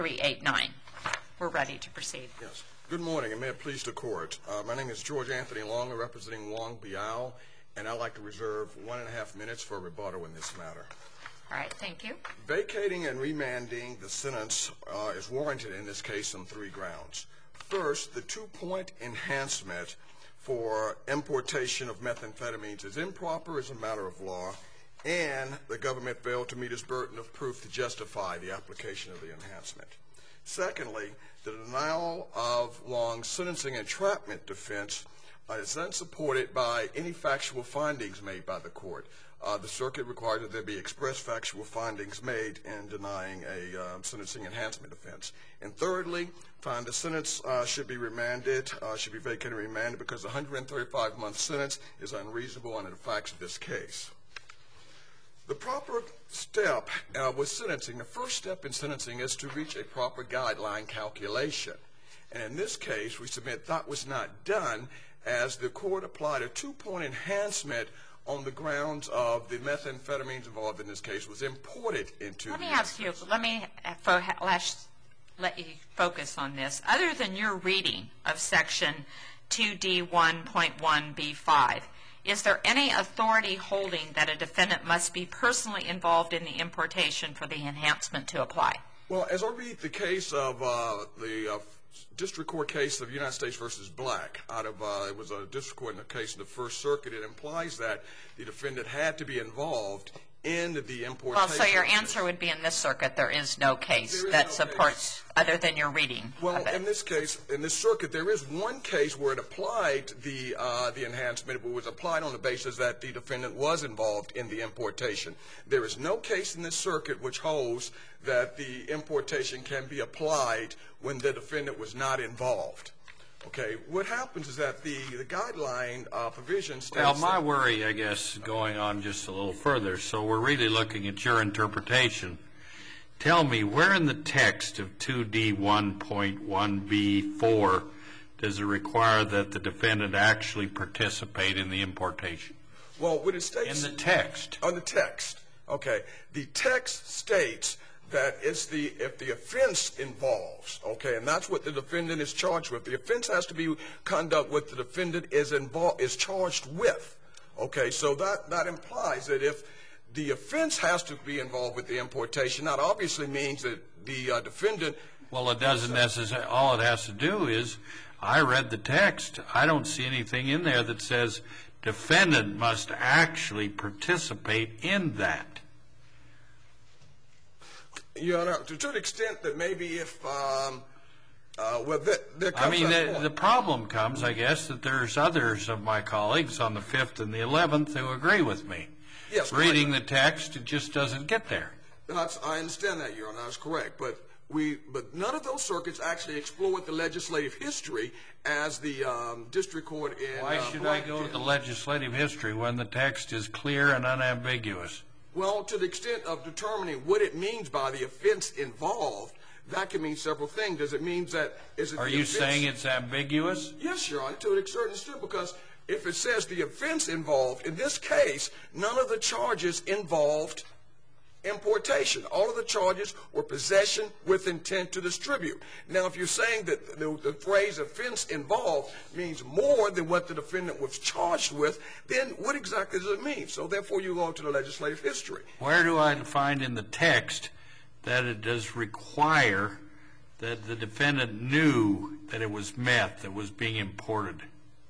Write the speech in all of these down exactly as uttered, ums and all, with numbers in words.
three eight nine. We're ready to proceed. Yes. Good morning, and may it please the court. Uh, my name is George Anthony Long, representing Wong Biao, and I'd like to reserve one and a half minutes for rebuttal in this matter. All right, thank you. Vacating and remanding the sentence uh, is warranted in this case on three grounds. First, the two-point enhancement for importation of methamphetamines is improper as a matter of law, and the government failed to meet its burden of proof to justify the application of the enhancement. Secondly, the denial of Wong's sentencing entrapment defense uh, is unsupported by any factual findings made by the court. Uh, the circuit required that there be express factual findings made in denying a um, sentencing enhancement offense. And thirdly, find the sentence uh, should be remanded, uh, should be vacated and remanded because the one hundred thirty-five month sentence is unreasonable under the facts of this case. The proper step uh, with sentencing, the first step in sentencing is to reach a proper guideline calculation. And in this case, we submit that was not done as the court applied a two-point enhancement on the grounds of the methamphetamines involved in this case was imported into Let the me ask you, let me fo let you focus on this. Other than your reading of Section two D one point one B five, is there any authority holding that a defendant must be personally involved in the importation for the enhancement to apply? Well, as I read the case of uh, the uh, district court case of United States versus Black, out of uh, it was a district court in the case of the First Circuit, it implies that the defendant had to be involved in the importation. Well, so your answer would be in this circuit there is no case is that no supports case. Other than your reading. Well, of it. in this case, in this circuit, there is one case where it applied the uh, the enhancement, but was applied on the basis that the defendant was involved in the importation. There is no case in this circuit which holds that the importation can be applied when the defendant was not involved. Okay, what happens is that the, the guideline uh, provision states. Well, my worry, I guess, going on just a little further, so we're really looking at your interpretation. Tell me, where in the text of two D one point one B four does it require that the defendant actually participate in the importation? Well, what it states. In the text. On the text. Okay. The text states that it's the if the offense involves, okay, and that's what the defendant is charged with. The offense has to be conduct what the defendant is involved is charged with. Okay, so that that implies that if the offense has to be involved with the importation, that obviously means that the uh, defendant. Well, it doesn't necessarily. All it has to do is, I read the text. I don't see anything in there that says defendant must actually participate in that. You know, to, to the extent that maybe if, um, uh, well, there, there comes I mean, that the, the problem comes, I guess, that there's others of my colleagues on the fifth and the eleventh who agree with me. Yes, reading the text, it just doesn't get there. That's, I understand that, Your Honor. That's correct. But we, but none of those circuits actually explored the legislative history as the um, district court in. Why uh, should I go to the legislative history when the text is clear and unambiguous? Well, to the extent of determining what it means by the offense involved, that can mean several things. Does it mean that is it? Are you saying it's ambiguous? Yes, Your Honor, to a certain extent, because if it says the offense involved, in this case, none of the charges involved importation. All of the charges were possession with intent to distribute. Now, if you're saying that the, the phrase offense involved means more than what the defendant was charged with, then what exactly does it mean? So therefore, you go to the legislative history. Where do I find in the text that it does require that the defendant knew that it was meth that was being imported?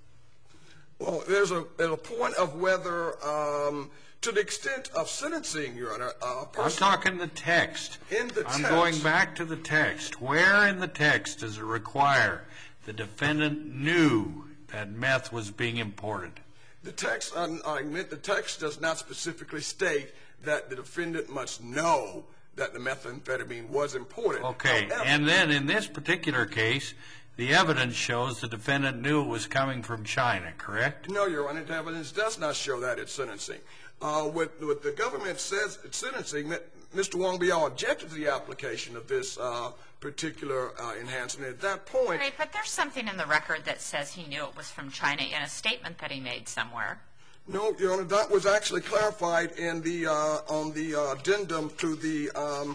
Well, there's a, there's a point of whether, um, to the extent of sentencing, Your Honor, a person. I'm talking the text. In the I'm text. going back to the text. Where in the text does it require the defendant knew that meth was being imported? The text, I admit, the text does not specifically state that the defendant must know that the methamphetamine was imported. Okay, However, and then in this particular case, the evidence shows the defendant knew it was coming from China, correct? No, Your Honor, the evidence does not show that at sentencing. Uh, what, what the government says at sentencing, Mister Wong Biao objected to the application of this uh, particular uh, enhancement. At that point, Right, but there's something in the record that says he knew it was from China in a statement that he made somewhere. no, Your Honor, that was actually clarified in the uh, on the uh, addendum to the um,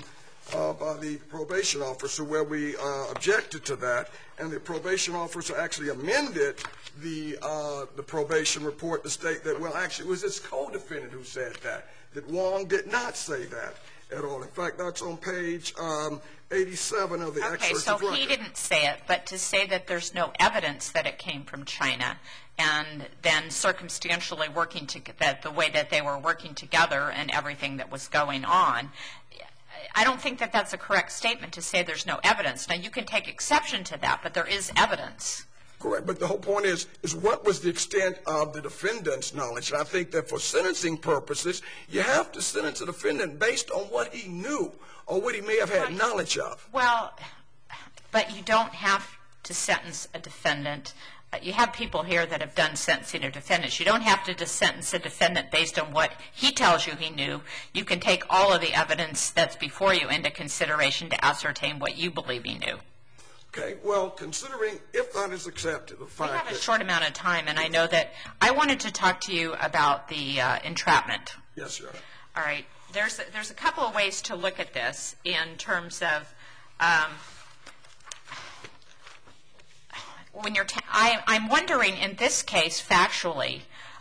of uh, the probation officer where we uh, objected to that, and the probation officer actually amended the uh, the probation report to state that, well, actually, it was his co-defendant who said that, that Wong did not say that at all. In fact, that's on page um, eighty-seven of the Okay, excerpt so of record. he didn't say it, but to say that there's no evidence that it came from China, and then circumstantially working to that the way that they were working together and everything that was going on, I don't think that that's a correct statement to say there's no evidence. Now, you can take exception to that, but there is evidence. Correct, but the whole point is, is what was the extent of the defendant's knowledge? And I think that for sentencing purposes, you have to sentence a defendant based on what he knew or what he may have had knowledge of. Well, but you don't have to sentence a defendant. Uh, You have people here that have done sentencing of defendants. You don't have to just sentence a defendant based on what he tells you he knew. You can take all of the evidence that's before you into consideration to ascertain what you believe he knew. Okay, well, considering if that is accepted, the We fact have a that... short amount of time, and I know that I wanted to talk to you about the uh, entrapment. Yes, Your Honor. All right. There's a, there's a couple of ways to look at this in terms of um, when you're. Ta- I, I'm wondering in this case, factually,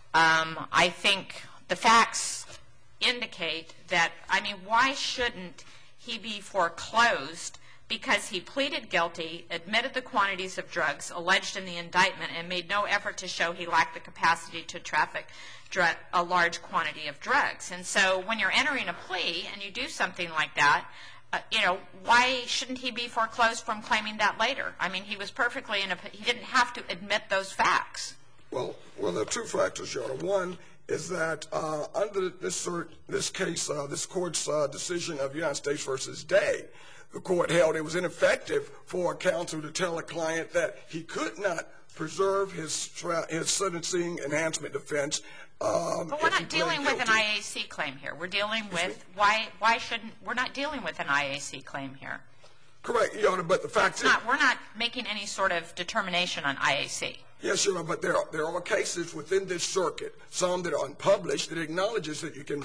um, I think the facts indicate that. I mean, why shouldn't he be foreclosed? Because he pleaded guilty, admitted the quantities of drugs alleged in the indictment, and made no effort to show he lacked the capacity to traffic dr- a large quantity of drugs. And so when you're entering a plea and you do something like that, uh, you know, why shouldn't he be foreclosed from claiming that later? I mean, he was perfectly in a, he didn't have to admit those facts. Well, well, there are two factors, Your Honor. One is that uh, under this cert, this case, uh, this court's uh, decision of United States versus Day, the court held it was ineffective for a counsel to tell a client that he could not preserve his tra- his sentencing enhancement defense. Um, But we're if he not dealing pled with an guilty. I A C claim here. We're dealing with why why shouldn't we're not dealing with an I A C claim here. Correct, Your Honor, but the fact It's is, not. We're not making any sort of determination on I A C. yes, Your Honor, but there are, there are cases within this circuit, some that are unpublished, that acknowledges that you can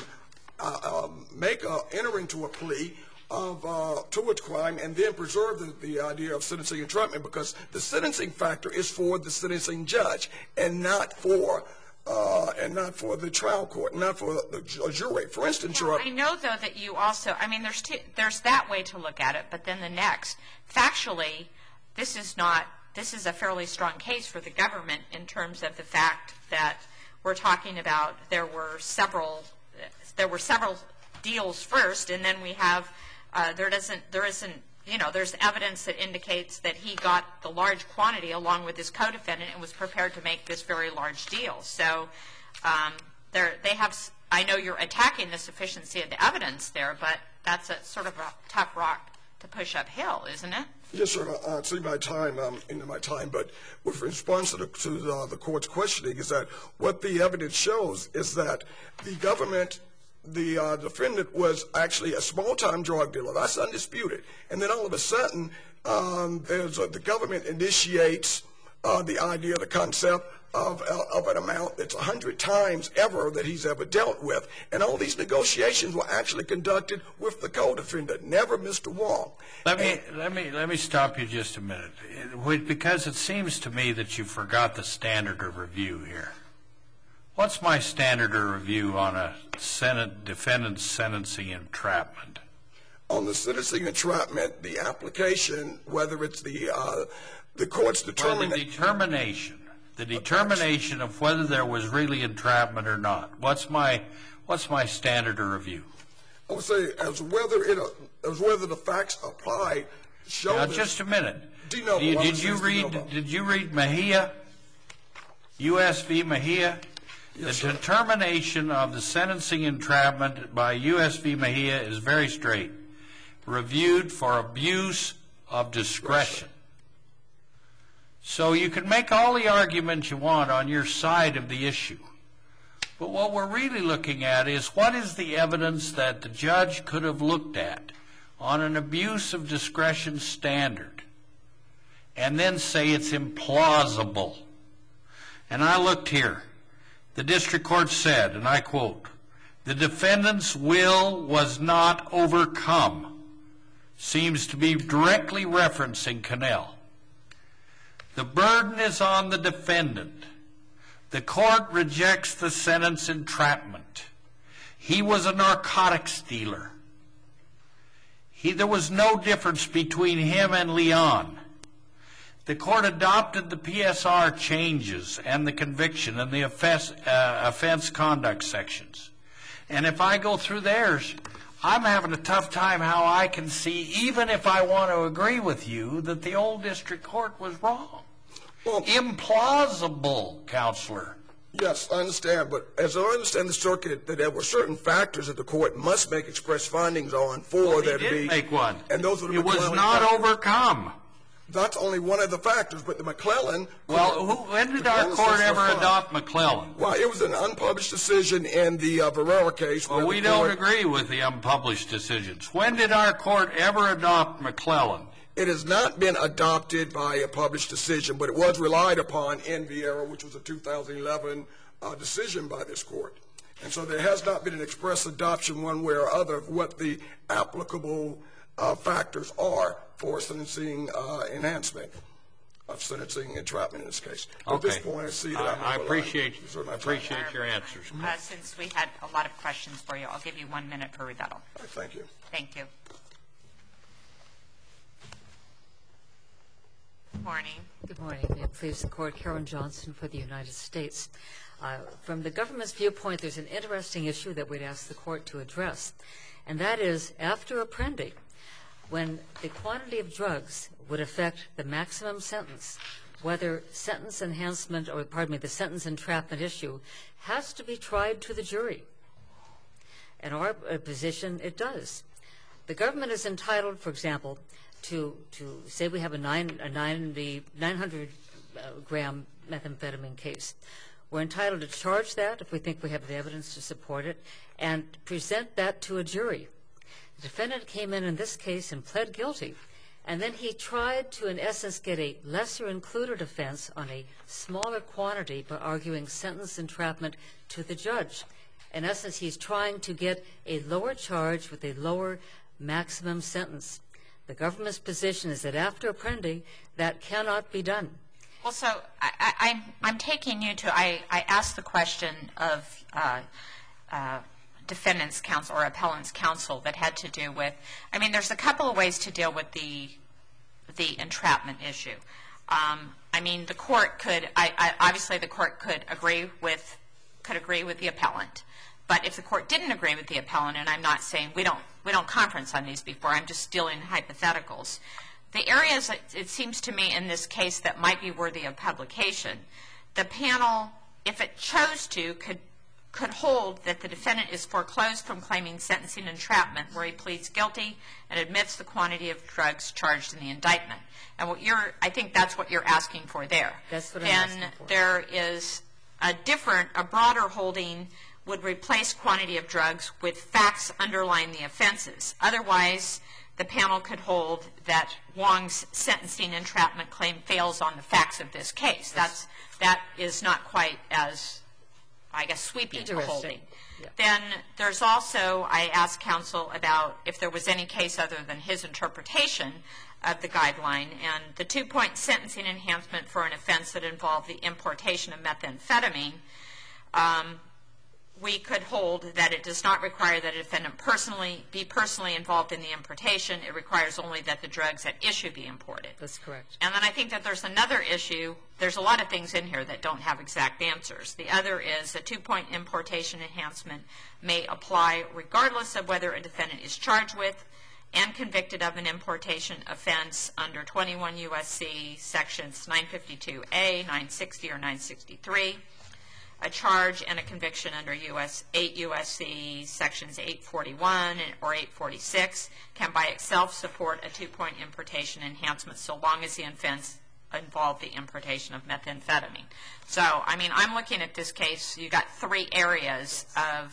uh, um, make a, enter into a plea of uh, towards crime and then preserve the, the idea of sentencing entrapment, because the sentencing factor is for the sentencing judge and not for uh, and not for the trial court, not for the ju- jury. For instance, Your Honor, I know, though, that you also. I mean, there's two, there's that way to look at it, but then the next, factually, this is not. This is a fairly strong case for the government in terms of the fact that we're talking about there were several there were several deals first, and then we have. Uh, there doesn't, there isn't, you know, there's evidence that indicates that he got the large quantity along with his co-defendant and was prepared to make this very large deal. So, um, there, they have. I know you're attacking the sufficiency of the evidence there, but that's a sort of a tough rock to push uphill, isn't it? yes, sir. I I see my time, um, into my time, but with response to, the, to the, the court's questioning is that what the evidence shows is that the government, the uh, defendant was actually a small-time drug dealer. That's undisputed. And then all of a sudden, um, there's a, the government initiates uh, the idea, the concept of, uh, of an amount that's a hundred times ever that he's ever dealt with. And all these negotiations were actually conducted with the co-defendant, never Mister Wong. Let me let me let me stop you just a minute, It- because it seems to me that you forgot the standard of review here. What's my standard of review on a Senate defendant's sentencing entrapment? On the sentencing entrapment, the application, whether it's the uh, the court's Well, determination. the determination, the determination of whether there was really entrapment or not. What's my what's my standard of review? I would say as whether it uh, as whether the facts apply show. Now, this- just a minute. De novo, Did, I would did say you it's de read? novo. Did you read Mejia? U S v. Mejia. Yes, The sir. determination of the sentencing entrapment by U S v. Mejia is very straight. Reviewed for abuse of discretion. So you can make all the arguments you want on your side of the issue. But what we're really looking at is what is the evidence that the judge could have looked at on an abuse of discretion standard and then say it's implausible. And I looked here. The district court said, and I quote, "The defendant's will was not overcome. seems to be directly referencing Cannell. The burden is on the defendant. The court rejects the sentence entrapment. He was a narcotics dealer. He, there was no difference between him and Leon. The court adopted the P S R changes and the conviction and the offense, uh, offense conduct sections. And if I go through theirs, I'm having a tough time how I can see, even if I want to agree with you, that the old district court was wrong. Well, implausible, Counselor. Yes, I understand, but as I understand the circuit, that there were certain factors that the court must make express findings on for Well, there he to did be. make one. And those were the It was McClellan not factors. overcome. That's only one of the factors, but the McClellan. Well, who, when did our McClellan court says ever they're fine. adopt McClellan? Well, it was an unpublished decision in the uh, Verrera case. Well, where we the don't court, agree with the unpublished decisions. When did our court ever adopt McClellan? It has not been adopted by a published decision, but it was relied upon in Vieira, which was a two thousand eleven uh, decision by this court. And so there has not been an express adoption one way or other of what the applicable uh, factors are for sentencing uh, enhancement, of sentencing entrapment in this case. Okay. At this point, I see that I'm I, I over appreciate, line. Sort of my time. appreciate your answers. Uh, since we had a lot of questions for you, I'll give you one minute for rebuttal. All right, thank you. Thank you. Morning. Good morning. May it please the Court, Karen Johnson for the United States. Uh, from the government's viewpoint, there's an interesting issue that we'd ask the Court to address, and that is, after Apprendi, when the quantity of drugs would affect the maximum sentence, whether sentence enhancement, or pardon me, the sentence entrapment issue has to be tried to the jury. In our uh, position, it does. The government is entitled, for example, to to say we have a nine a ninety, nine hundred uh, gram methamphetamine case. We're entitled to charge that if we think we have the evidence to support it, and present that to a jury. The defendant came in in this case and pled guilty, and then he tried to, in essence, get a lesser included offense on a smaller quantity by arguing sentence entrapment to the judge. In essence, he's trying to get a lower charge with a lower maximum sentence. The government's position is that after Apprendi, that cannot be done. Well, so I, I, I'm, I'm taking you to, I, I asked the question of uh, uh, defendant's counsel or appellant's counsel that had to do with, I mean, there's a couple of ways to deal with the, the entrapment issue. Um, I mean, the court could, I, I, obviously the court could agree with, could agree with the appellant. But if the court didn't agree with the appellant, and I'm not saying we don't we don't conference on these before, I'm just dealing in hypotheticals. The areas, it, it seems to me, in this case that might be worthy of publication, the panel, if it chose to, could could hold that the defendant is foreclosed from claiming sentencing entrapment where he pleads guilty and admits the quantity of drugs charged in the indictment. And what you're, I think that's what you're asking for there. That's what I'm then asking for. There is a different, a broader holding would replace quantity of drugs with facts underlying the offenses. Otherwise, the panel could hold that Wong's sentencing entrapment claim fails on the facts of this case. That's, that is not quite as, I guess, sweeping a holding. Yeah. Then there's also, I asked counsel about if there was any case other than his interpretation of the guideline, and the two-point sentencing enhancement for an offense that involved the importation of methamphetamine, um, we could hold that it does not require that a defendant personally be personally involved in the importation. It requires only that the drugs at issue be imported. That's correct. And then I think that there's another issue. There's a lot of things in here that don't have exact answers. The other is a two-point importation enhancement may apply regardless of whether a defendant is charged with and convicted of an importation offense under twenty-one U S C sections nine fifty-two A, nine sixty, or nine sixty-three. A charge and a conviction under U S eight U S C sections eight forty-one or eight forty-six can by itself support a two-point importation enhancement so long as the offense involved the importation of methamphetamine. So, I mean, I'm looking at this case. You got three areas of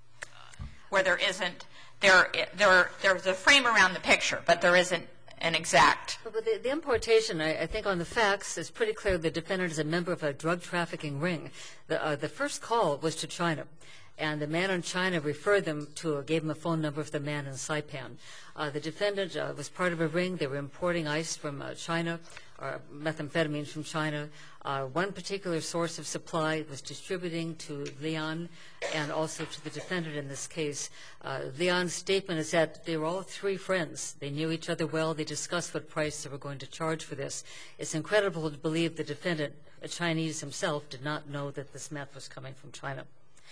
where there isn't there there there's a frame around the picture, but there isn't an exact. But the, the importation, I, I think on the facts, it's pretty clear the defendant is a member of a drug trafficking ring. The, uh, the first call was to China, and the man in China referred them to, uh, gave him a phone number of the man in Saipan. Uh, the defendant uh, was part of a ring. They were importing ice from uh, China, or methamphetamines from China. Uh, one particular source of supply was distributing to Leon and also to the defendant in this case. Uh, Leon's statement is that they were all three friends. They knew each other well. They discussed what price they were going to charge for this. It's incredible to believe the defendant, a Chinese himself, did not know that this meth was coming from China.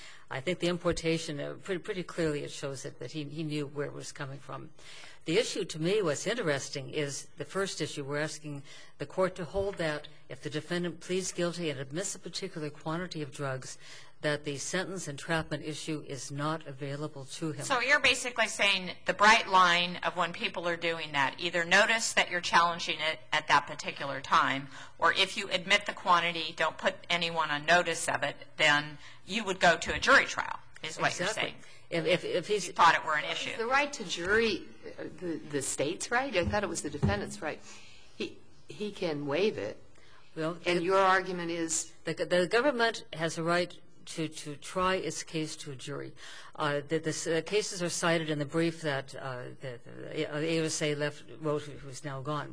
I think the importation, uh, pretty, pretty clearly it shows that, that he, he knew where it was coming from. The issue to me, what's interesting, is the first issue. We're asking the court to hold that if the defendant pleads guilty and admits a particular quantity of drugs, that the sentence entrapment issue is not available to him. So you're basically saying the bright line of when people are doing that, either notice that you're challenging it at that particular time, or if you admit the quantity, don't put anyone on notice of it, then you would go to a jury trial, is what Exactly. you're saying. If, if, if he's You thought it were an issue. The right to jury, uh, the, the state's right? I thought it was the defendant's right. He, he can waive it. well, And it- your argument is, the, the government has a right to, to try its case to a jury. Uh, the, the uh, cases are cited in the brief that uh, the, the A O S A left, wrote, who's now gone.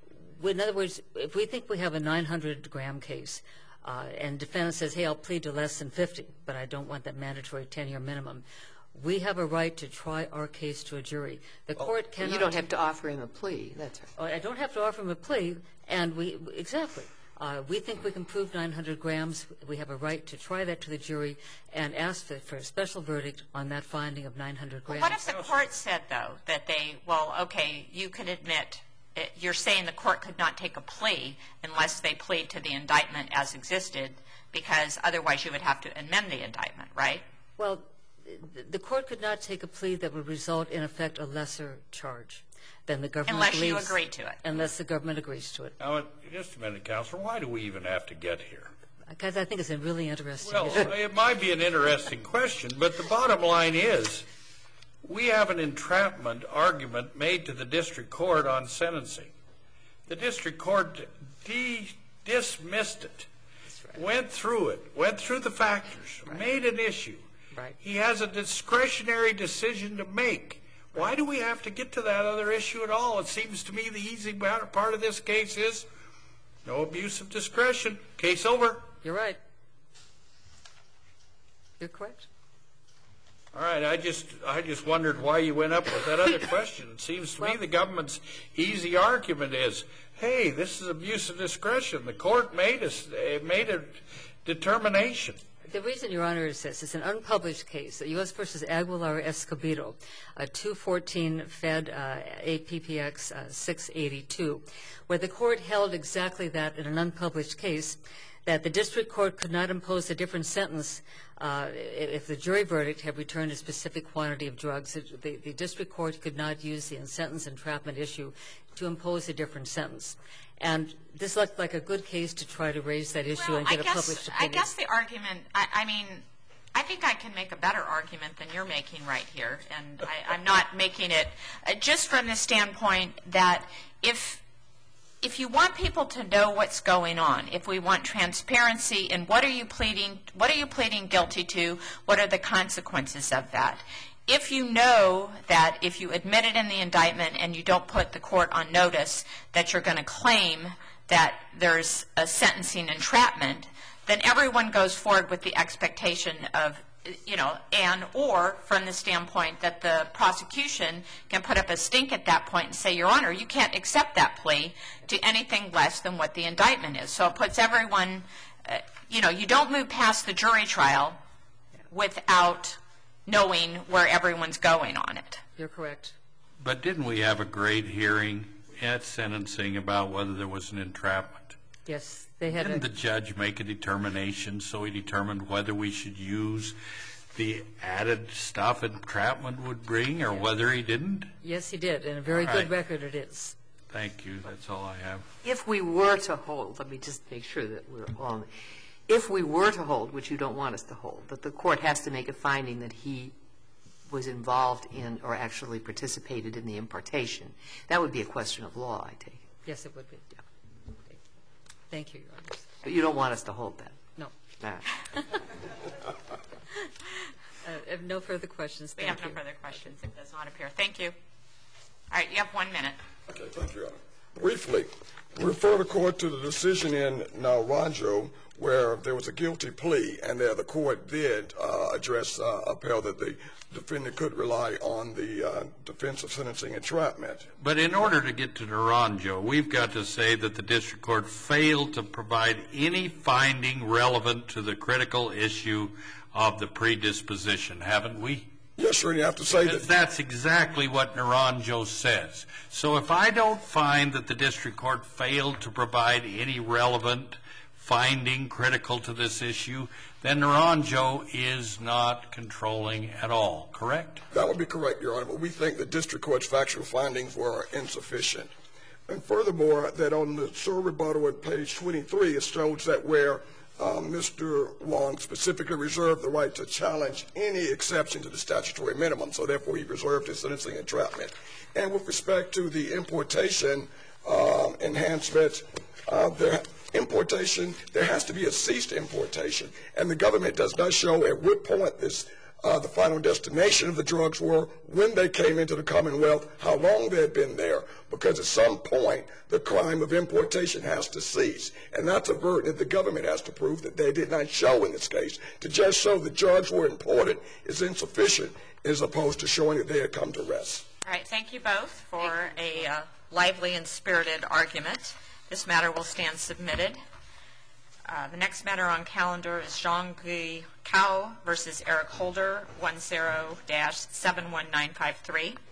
In other words, if we think we have a nine hundred gram case, uh, and defendant says, hey, I'll plead to less than fifty, but I don't want that mandatory ten-year minimum, we have a right to try our case to a jury. The court cannot... you don't have to offer him a plea. That's right. Oh, I don't have to offer him a plea, and we, exactly. Uh, we think we can prove nine hundred grams. We have a right to try that to the jury and ask for, for a special verdict on that finding of nine hundred grams. What if the court said, though, that they, well, okay, you can admit, it, you're saying the court could not take a plea unless they plead to the indictment as existed, because otherwise you would have to amend the indictment, right? Well, the, the court could not take a plea that would result in effect a lesser charge than the government Unless you believes- agree to it. Unless the government agrees to it. Now, just a minute, Counselor, why do we even have to get here? Because I think it's a really interesting Well, issue. it might be an interesting question, but the bottom line is we have an entrapment argument made to the district court on sentencing. The district court de- dismissed it, right. went through it, went through the factors, made an issue. Right. He has a discretionary decision to make. Why do we have to get to that other issue at all? It seems to me the easy part of this case is no abuse of discretion. Case over. You're right. You're correct. All right, I just I just wondered why you went up with that other question. It seems to me Well- the government's easy argument is, hey, this is abuse of discretion. The court made a, uh, made a determination. The reason, Your Honor, is this. It's an unpublished case, U S versus Aguilar Escobedo, uh, two fourteen Fed uh, A P P X uh, six eighty-two, where the court held exactly that in an unpublished case, that the district court could not impose a different sentence uh, if the jury verdict had returned a specific quantity of drugs. It, the, the district court could not use the sentence entrapment issue to impose a different sentence. And this looked like a good case to try to raise that issue Well, and I get a guess, published I opinion. guess the argument, I, I mean, I think I can make a better argument than you're making right here, and I, I'm not making it uh, just from the standpoint that if if you want people to know what's going on, if we want transparency in what are you pleading, what are you pleading guilty to, what are the consequences of that? If you know that if you admit it in the indictment and you don't put the court on notice that you're going to claim that there's a sentencing entrapment, then everyone goes forward with the expectation of, you know, and or from the standpoint that the prosecution can put up a stink at that point and say, Your Honor, you can't accept that plea to anything less than what the indictment is. So it puts everyone, uh, you know, you don't move past the jury trial without knowing where everyone's going on it. You're correct. But didn't we have a great hearing at sentencing about whether there was an entrapment? Yes, they had Didn't a, the judge make a determination, so he determined whether we should use the added stuff entrapment would bring, or whether he didn't? yes, he did, and a very All good right. record it is. Thank you. That's all I have. if we were to hold, let me just make sure that we're on, if we were to hold, which you don't want us to hold, that the court has to make a finding that he was involved in or actually participated in the importation, that would be a question of law, I take it. Yes, it would be. Thank you, Your Honor. But you don't want us to hold that. No. All right. I have no further questions. We Thank have no you. further questions. It does not appear. Thank you. All right, you have one minute. Okay, thank you, Your Honor. Briefly, refer the court to the decision in Naranjo where there was a guilty plea, and there the court did uh, address, uh, upheld that the defendant could rely on the uh, defense of sentencing entrapment. But in order to get to Naranjo, we've got to say that the district court failed to provide any finding relevant to the critical issue of the predisposition, haven't we? Yes, sir, and you have to say that. That's exactly what Naranjo says. So if I don't find that the district court failed to provide any relevant finding critical to this issue, then Naranjo is not controlling at all, correct? That would be correct, Your Honor, but we think the district court's factual findings were insufficient. And furthermore, that on the SOR rebuttal at page twenty-three, it shows that where um, Mister Wong specifically reserved the right to challenge any exception to the statutory minimum, so therefore he reserved his sentencing entrapment. And with respect to the importation um, enhancement, uh, there importation, there has to be a ceased importation, and the government does not show at what point this, uh, the final destination of the drugs were, when they came into the Commonwealth, how long they had been there, because at some point the crime of importation has to cease, and that's a burden that the government has to prove that they did not show in this case. To just show the drugs were imported is insufficient, as opposed to showing that they had come to rest. All right, thank you both for a uh, lively and spirited argument. This matter will stand submitted. Uh, the next matter on calendar is Zhang-Gui Cao versus Eric Holder, one zero dash seven one nine five three.